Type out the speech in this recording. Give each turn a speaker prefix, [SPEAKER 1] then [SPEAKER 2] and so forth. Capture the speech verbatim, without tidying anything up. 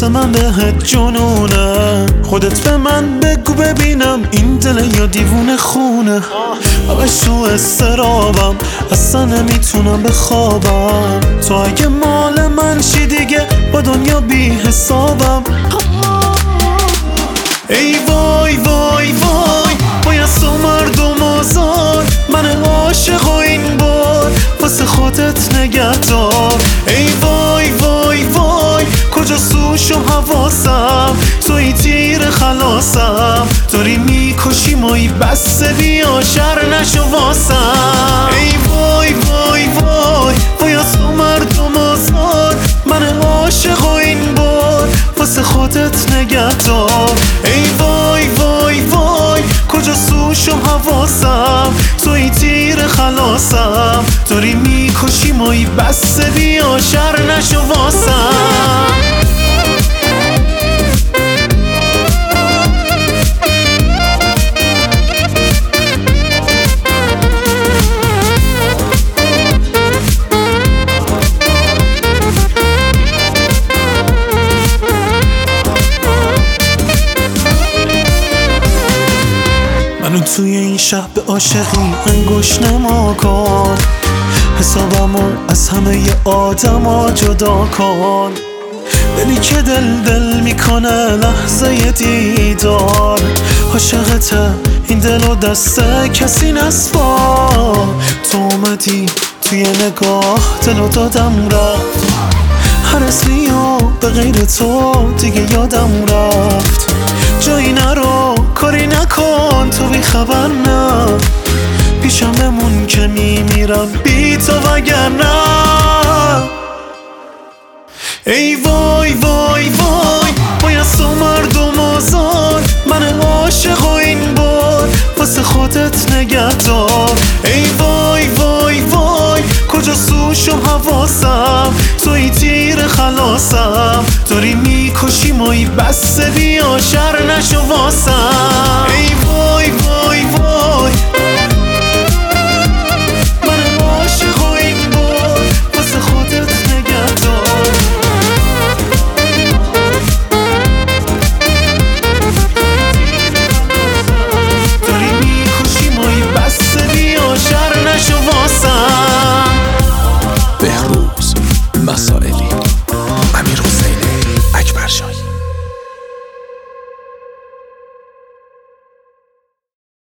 [SPEAKER 1] من بهت جنونه، خودت به من بگو ببینم این دل یا دیوونه خونه. همش تو استرابم، اصلا نمیتونم بخوابم. تو اگه مال من شی دیگه با دنیا بی حسابم. ای وای وای وای باید تو مردم آزار، من عاشق و این بار واسه خودت نگهدار. ای وای وای وای کجا سوش و حواسم، توی تیر خلاصم، داری میکشی مایی بسته بیا شر نشو واسم. ای وای وای وای باید تو مردم آزار، من عاشق و این بار واسه خودت نگهدار. ای وای وای وای کجا سوش و حواسم، توی تیر خلاصم، داری میکشی مایی بسته بیا شر نشو واسم. منو توی این شب به عاشقی انگوش نما کن، حسابمو از همه ی آدما جدا کن. دلی که دل دل میکنه لحظه دیدار، عاشقته این دل و دست کسی نسپار. تو اومدی توی نگاه دل و دادم رفت، هر اسمیو به غیر تو دیگه یادم رفت. جایی نرو کاری نکن تو بی خبر نه، پیشم بمون که میمیرم بی تو وگرنه. ای وای وای وای باید تو مردم آزار، من عاشق و این بار واسه خودت نگهدار. ای وای وای وای کجا سوش و حواسم، توی تیر خلاصم، داری میکشی مایی بسته بیا شر نشو واسم. ای وای